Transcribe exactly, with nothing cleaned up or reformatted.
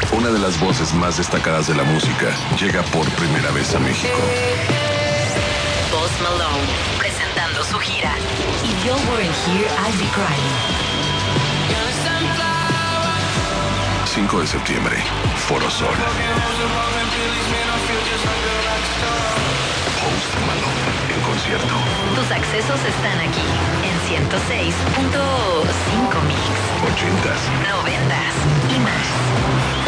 una de las voces más destacadas de la música, llega por primera vez a México. Post Malone, presentando su gira If You Weren't Here, I'd Be Crying. cinco de septiembre, Foro Sol. Post Malone en concierto. Tus accesos están aquí en ciento seis punto cinco Mix. Ochentas, Noventas y más.